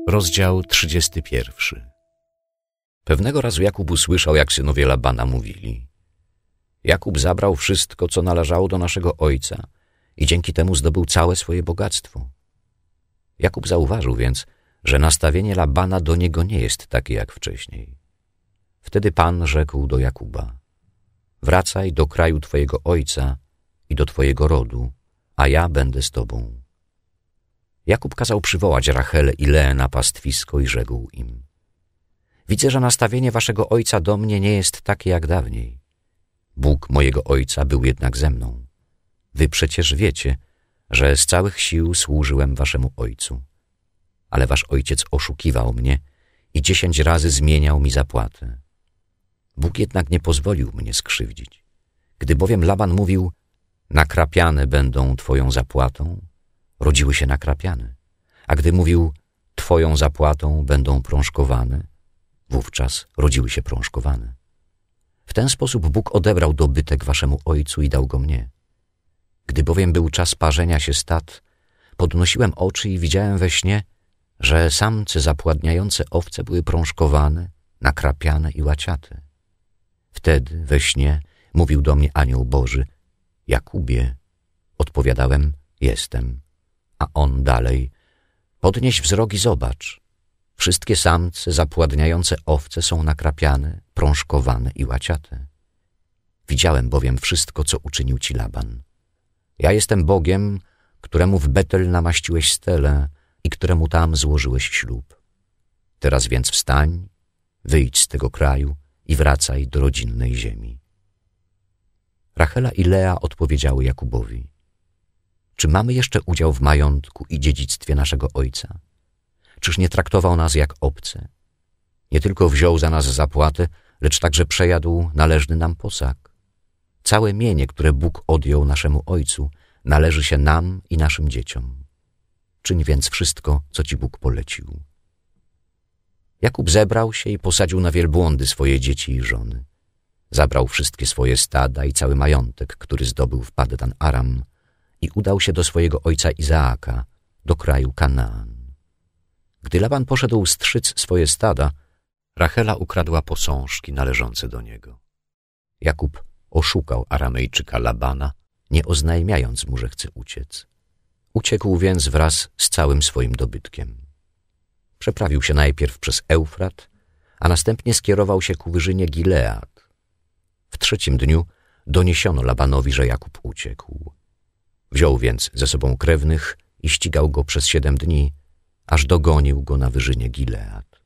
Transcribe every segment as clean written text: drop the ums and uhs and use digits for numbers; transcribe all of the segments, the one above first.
Rozdział 31. Pewnego razu Jakub usłyszał, jak synowie Labana mówili: Jakub zabrał wszystko, co należało do naszego ojca i dzięki temu zdobył całe swoje bogactwo. Jakub zauważył więc, że nastawienie Labana do niego nie jest takie jak wcześniej. Wtedy Pan rzekł do Jakuba: Wracaj do kraju twojego ojca i do twojego rodu, a ja będę z tobą. Jakub kazał przywołać Rachelę i Leę na pastwisko i rzekł im: Widzę, że nastawienie waszego ojca do mnie nie jest takie jak dawniej. Bóg mojego ojca był jednak ze mną. Wy przecież wiecie, że z całych sił służyłem waszemu ojcu. Ale wasz ojciec oszukiwał mnie i 10 razy zmieniał mi zapłatę. Bóg jednak nie pozwolił mnie skrzywdzić. Gdy bowiem Laban mówił: nakrapiane będą twoją zapłatą, rodziły się nakrapiane. A gdy mówił: twoją zapłatą będą prążkowane, wówczas rodziły się prążkowane. W ten sposób Bóg odebrał dobytek waszemu ojcu i dał go mnie. Gdy bowiem był czas parzenia się stad, podnosiłem oczy i widziałem we śnie, że samce zapładniające owce były prążkowane, nakrapiane i łaciate. Wtedy we śnie mówił do mnie anioł Boży: Jakubie. Odpowiadałem: jestem. A on dalej: podnieś wzrok i zobacz. Wszystkie samce zapładniające owce są nakrapiane, prążkowane i łaciate. Widziałem bowiem wszystko, co uczynił ci Laban. Ja jestem Bogiem, któremu w Betel namaściłeś stelę i któremu tam złożyłeś ślub. Teraz więc wstań, wyjdź z tego kraju i wracaj do rodzinnej ziemi. Rachela i Lea odpowiedziały Jakubowi: czy mamy jeszcze udział w majątku i dziedzictwie naszego ojca? Czyż nie traktował nas jak obce? Nie tylko wziął za nas zapłatę, lecz także przejadł należny nam posag. Całe mienie, które Bóg odjął naszemu ojcu, należy się nam i naszym dzieciom. Czyń więc wszystko, co ci Bóg polecił. Jakub zebrał się i posadził na wielbłądy swoje dzieci i żony. Zabrał wszystkie swoje stada i cały majątek, który zdobył w Padan Aram, i udał się do swojego ojca Izaaka, do kraju Kanaan. Gdy Laban poszedł strzyc swoje stada, Rachela ukradła posążki należące do niego. Jakub oszukał Aramejczyka Labana, nie oznajmiając mu, że chce uciec. Uciekł więc wraz z całym swoim dobytkiem. Przeprawił się najpierw przez Eufrat, a następnie skierował się ku wyżynie Gilead. W 3. dniu doniesiono Labanowi, że Jakub uciekł. Wziął więc ze sobą krewnych i ścigał go przez 7 dni, aż dogonił go na wyżynie Gilead.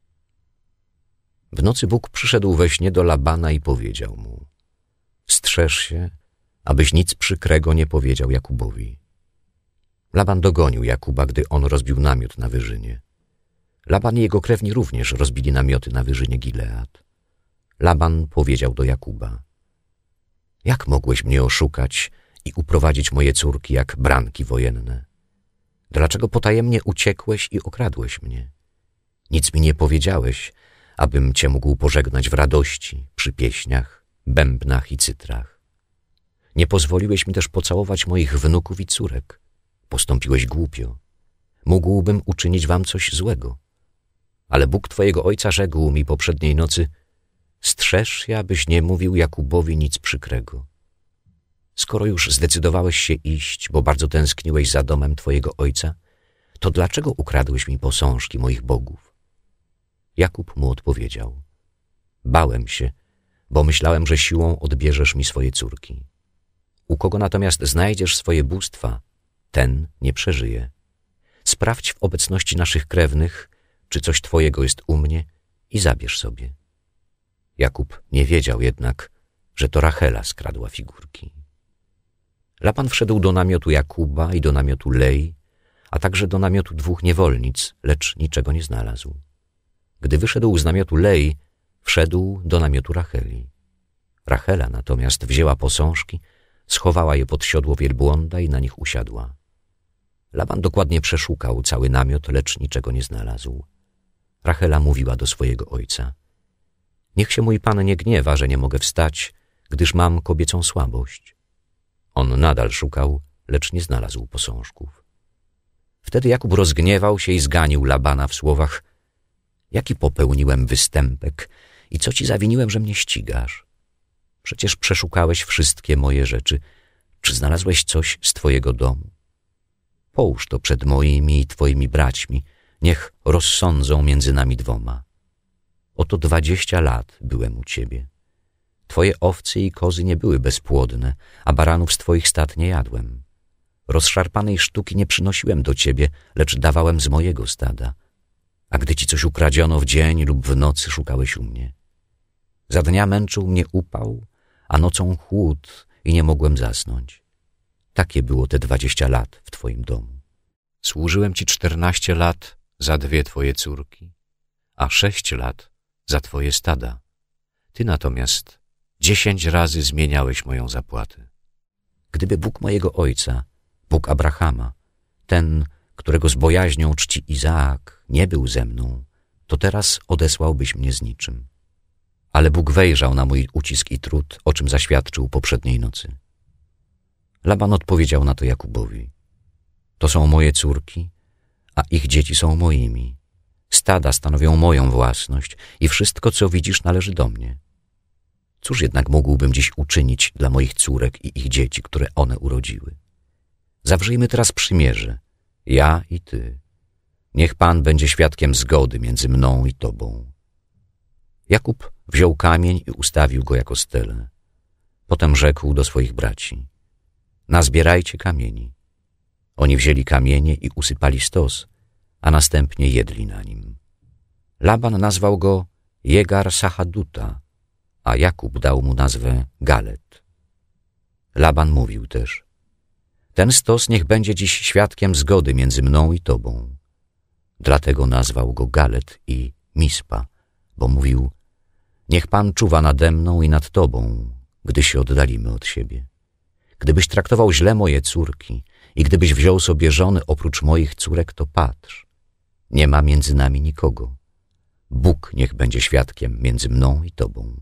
W nocy Bóg przyszedł we śnie do Labana i powiedział mu: strzeż się, abyś nic przykrego nie powiedział Jakubowi. Laban dogonił Jakuba, gdy on rozbił namiot na wyżynie. Laban i jego krewni również rozbili namioty na wyżynie Gilead. Laban powiedział do Jakuba: jak mogłeś mnie oszukać i uprowadzić moje córki jak branki wojenne? Dlaczego potajemnie uciekłeś i okradłeś mnie? Nic mi nie powiedziałeś, abym cię mógł pożegnać w radości, przy pieśniach, bębnach i cytrach. Nie pozwoliłeś mi też pocałować moich wnuków i córek. Postąpiłeś głupio. Mógłbym uczynić wam coś złego. Ale Bóg twojego ojca rzekł mi poprzedniej nocy: strzeż się, abyś nie mówił Jakubowi nic przykrego. Skoro już zdecydowałeś się iść, bo bardzo tęskniłeś za domem twojego ojca, to dlaczego ukradłeś mi posążki moich bogów? Jakub mu odpowiedział: bałem się, bo myślałem, że siłą odbierzesz mi swoje córki. U kogo natomiast znajdziesz swoje bóstwa, ten nie przeżyje. Sprawdź w obecności naszych krewnych, czy coś twojego jest u mnie, i zabierz sobie. Jakub nie wiedział jednak, że to Rachela skradła figurki. Laban wszedł do namiotu Jakuba i do namiotu Lei, a także do namiotu 2 niewolnic, lecz niczego nie znalazł. Gdy wyszedł z namiotu Lei, wszedł do namiotu Racheli. Rachela natomiast wzięła posążki, schowała je pod siodło wielbłąda i na nich usiadła. Laban dokładnie przeszukał cały namiot, lecz niczego nie znalazł. Rachela mówiła do swojego ojca: niech się mój pan nie gniewa, że nie mogę wstać, gdyż mam kobiecą słabość. On nadal szukał, lecz nie znalazł posążków. Wtedy Jakub rozgniewał się i zganił Labana w słowach: jaki popełniłem występek i co ci zawiniłem, że mnie ścigasz? Przecież przeszukałeś wszystkie moje rzeczy. Czy znalazłeś coś z twojego domu? Połóż to przed moimi i twoimi braćmi, niech rozsądzą między nami dwoma. Oto 20 lat byłem u ciebie. Twoje owce i kozy nie były bezpłodne, a baranów z twoich stad nie jadłem. Rozszarpanej sztuki nie przynosiłem do ciebie, lecz dawałem z mojego stada. A gdy ci coś ukradziono w dzień lub w nocy, szukałeś u mnie. Za dnia męczył mnie upał, a nocą chłód i nie mogłem zasnąć. Takie było te 20 lat w twoim domu. Służyłem ci 14 lat za 2 twoje córki, a 6 lat za twoje stada. Ty natomiast 10 razy zmieniałeś moją zapłatę. Gdyby Bóg mojego ojca, Bóg Abrahama, ten, którego z bojaźnią czci Izaak, nie był ze mną, to teraz odesłałbyś mnie z niczym. Ale Bóg wejrzał na mój ucisk i trud, o czym zaświadczył poprzedniej nocy. Laban odpowiedział na to Jakubowi: to są moje córki, a ich dzieci są moimi. Stada stanowią moją własność i wszystko, co widzisz, należy do mnie. Cóż jednak mógłbym dziś uczynić dla moich córek i ich dzieci, które one urodziły? Zawrzyjmy teraz przymierze, ja i ty. Niech Pan będzie świadkiem zgody między mną i tobą. Jakub wziął kamień i ustawił go jako stelę. Potem rzekł do swoich braci: nazbierajcie kamieni. Oni wzięli kamienie i usypali stos, a następnie jedli na nim. Laban nazwał go Jegar Sahaduta, a Jakub dał mu nazwę Galet. Laban mówił też: ten stos niech będzie dziś świadkiem zgody między mną i tobą. Dlatego nazwał go Galet i Mispa, bo mówił: niech Pan czuwa nade mną i nad tobą, gdy się oddalimy od siebie. Gdybyś traktował źle moje córki i gdybyś wziął sobie żony oprócz moich córek, to patrz, nie ma między nami nikogo. Bóg niech będzie świadkiem między mną i tobą.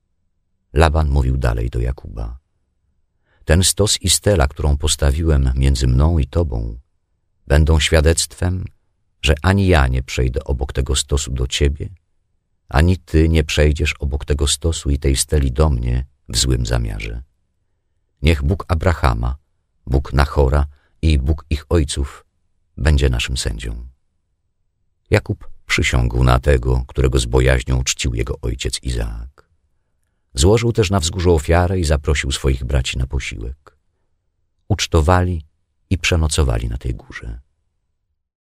Laban mówił dalej do Jakuba: ten stos i stela, którą postawiłem między mną i tobą, będą świadectwem, że ani ja nie przejdę obok tego stosu do ciebie, ani ty nie przejdziesz obok tego stosu i tej steli do mnie w złym zamiarze. Niech Bóg Abrahama, Bóg Nachora i Bóg ich ojców będzie naszym sędzią. Jakub przysiągł na tego, którego z bojaźnią czcił jego ojciec Izaak. Złożył też na wzgórzu ofiarę i zaprosił swoich braci na posiłek. Ucztowali i przenocowali na tej górze.